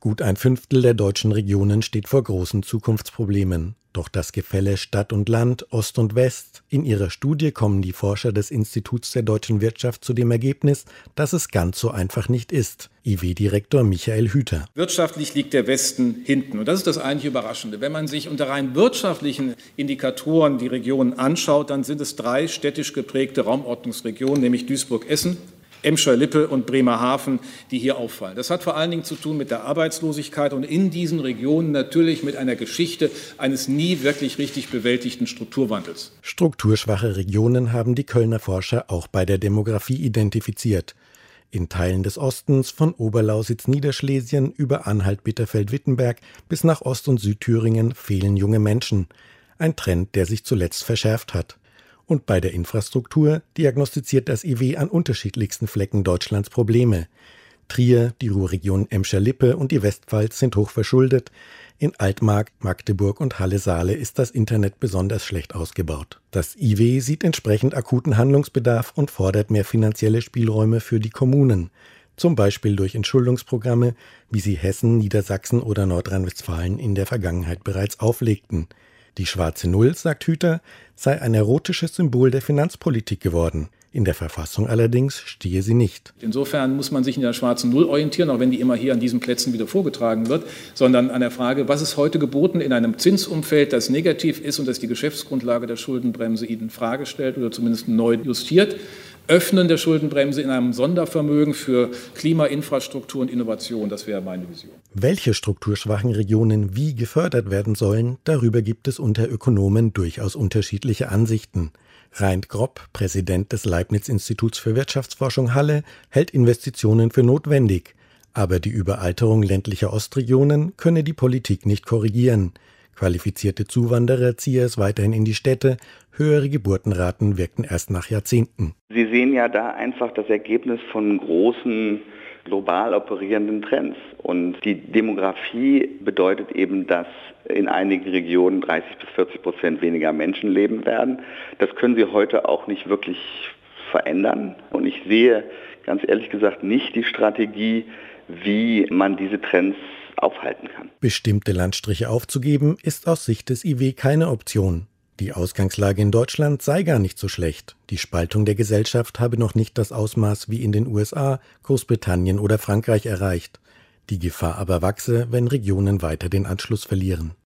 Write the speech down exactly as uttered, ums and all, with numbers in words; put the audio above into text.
Gut ein Fünftel der deutschen Regionen steht vor großen Zukunftsproblemen. Doch das Gefälle Stadt und Land, Ost und West. In ihrer Studie kommen die Forscher des Instituts der deutschen Wirtschaft zu dem Ergebnis, dass es ganz so einfach nicht ist. I W-Direktor Michael Hüter. Wirtschaftlich liegt der Westen hinten. Und das ist das eigentlich Überraschende. Wenn man sich unter rein wirtschaftlichen Indikatoren die Regionen anschaut, dann sind es drei städtisch geprägte Raumordnungsregionen, nämlich Duisburg-Essen, Emscher-Lippe und Bremerhaven, die hier auffallen. Das hat vor allen Dingen zu tun mit der Arbeitslosigkeit und in diesen Regionen natürlich mit einer Geschichte eines nie wirklich richtig bewältigten Strukturwandels. Strukturschwache Regionen haben die Kölner Forscher auch bei der Demografie identifiziert. In Teilen des Ostens, von Oberlausitz-Niederschlesien über Anhalt-Bitterfeld-Wittenberg bis nach Ost- und Südthüringen fehlen junge Menschen. Ein Trend, der sich zuletzt verschärft hat. Und bei der Infrastruktur diagnostiziert das I W an unterschiedlichsten Flecken Deutschlands Probleme. Trier, die Ruhrregion Emscher-Lippe und die Westpfalz sind hoch verschuldet. In Altmark, Magdeburg und Halle-Saale ist das Internet besonders schlecht ausgebaut. Das I W sieht entsprechend akuten Handlungsbedarf und fordert mehr finanzielle Spielräume für die Kommunen. Zum Beispiel durch Entschuldungsprogramme, wie sie Hessen, Niedersachsen oder Nordrhein-Westfalen in der Vergangenheit bereits auflegten. Die schwarze Null, sagt Hüter, sei ein erotisches Symbol der Finanzpolitik geworden. In der Verfassung allerdings stehe sie nicht. Insofern muss man sich in der schwarzen Null orientieren, auch wenn die immer hier an diesen Plätzen wieder vorgetragen wird, sondern an der Frage, was ist heute geboten in einem Zinsumfeld, das negativ ist und das die Geschäftsgrundlage der Schuldenbremse in Frage stellt oder zumindest neu justiert. Öffnen der Schuldenbremse in einem Sondervermögen für Klima, Infrastruktur und Innovation, das wäre meine Vision. Welche strukturschwachen Regionen wie gefördert werden sollen, darüber gibt es unter Ökonomen durchaus unterschiedliche Ansichten. Reint Gropp, Präsident des Leibniz-Instituts für Wirtschaftsforschung Halle, hält Investitionen für notwendig. Aber die Überalterung ländlicher Ostregionen könne die Politik nicht korrigieren. Qualifizierte Zuwanderer ziehe es weiterhin in die Städte, höhere Geburtenraten wirkten erst nach Jahrzehnten. Sie sehen ja da einfach das Ergebnis von großen, global operierenden Trends. Und die Demografie bedeutet eben, dass in einigen Regionen dreißig bis vierzig Prozent weniger Menschen leben werden. Das können Sie heute auch nicht wirklich verändern. Und ich sehe ganz ehrlich gesagt nicht die Strategie, wie man diese Trends aufhalten kann. Bestimmte Landstriche aufzugeben, ist aus Sicht des I W keine Option. Die Ausgangslage in Deutschland sei gar nicht so schlecht. Die Spaltung der Gesellschaft habe noch nicht das Ausmaß wie in den U S A, Großbritannien oder Frankreich erreicht. Die Gefahr aber wachse, wenn Regionen weiter den Anschluss verlieren.